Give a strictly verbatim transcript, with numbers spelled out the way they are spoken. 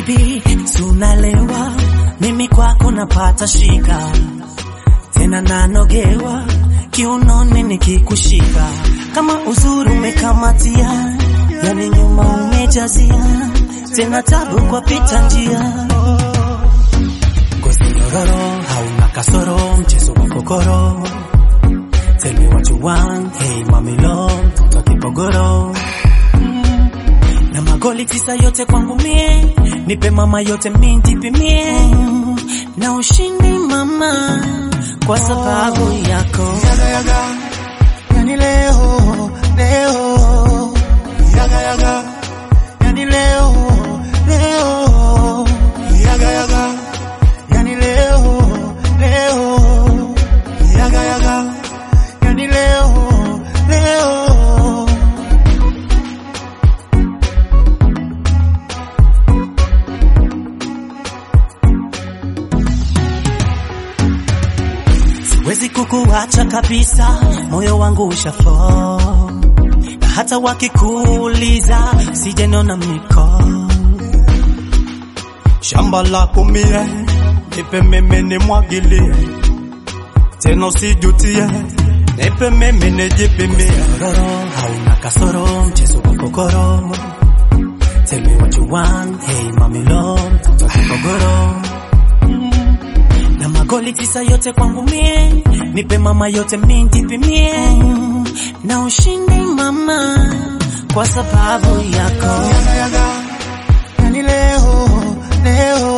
baby, sunalewa, mimi kwako napata shika, tena nanogewa, kiunoni nikikushika, kama uzuri umekamatia, yani nyuma umejazia, tena tabu kwa pita njia. Ngozi nyororo, hauna kasoro, mchezo wa kokoro. Tell me what you want, hey mami love, toto kipogoro. Na magoli tisa yote kwangu mie, nipe mama yote mimi nipimie. Na ushindi mama, kwa sababu yako. Yaga yaga, yani leo, leo. Yaga yaga, yani leo, leo. Yaga yaga, yani leo, leo. Yaga yaga, yani leo, leo. Siwezi kukuacha kabisa, moyo wangu ushafall. Na hata wakikuuliza, sije nona miko. Shamba lako mie, nipe mimi nimwagilie, tena usijutie, nipe mimi nijipimie. Roro, hauna kasoro, mchezo wa kokoro. Tell me what you want, hey mami love, toto kipogoro. Na magoli tisa yote kwangu mie, nipe mama yote mimi nipimie. Na ushindi mama, kwa sababu yako. Yaga yaga, yani leo, leo.